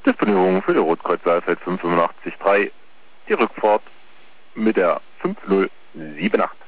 Disponierung für die Rotkreuz Saalfeld 585-3. Die Rückfahrt mit der 5078.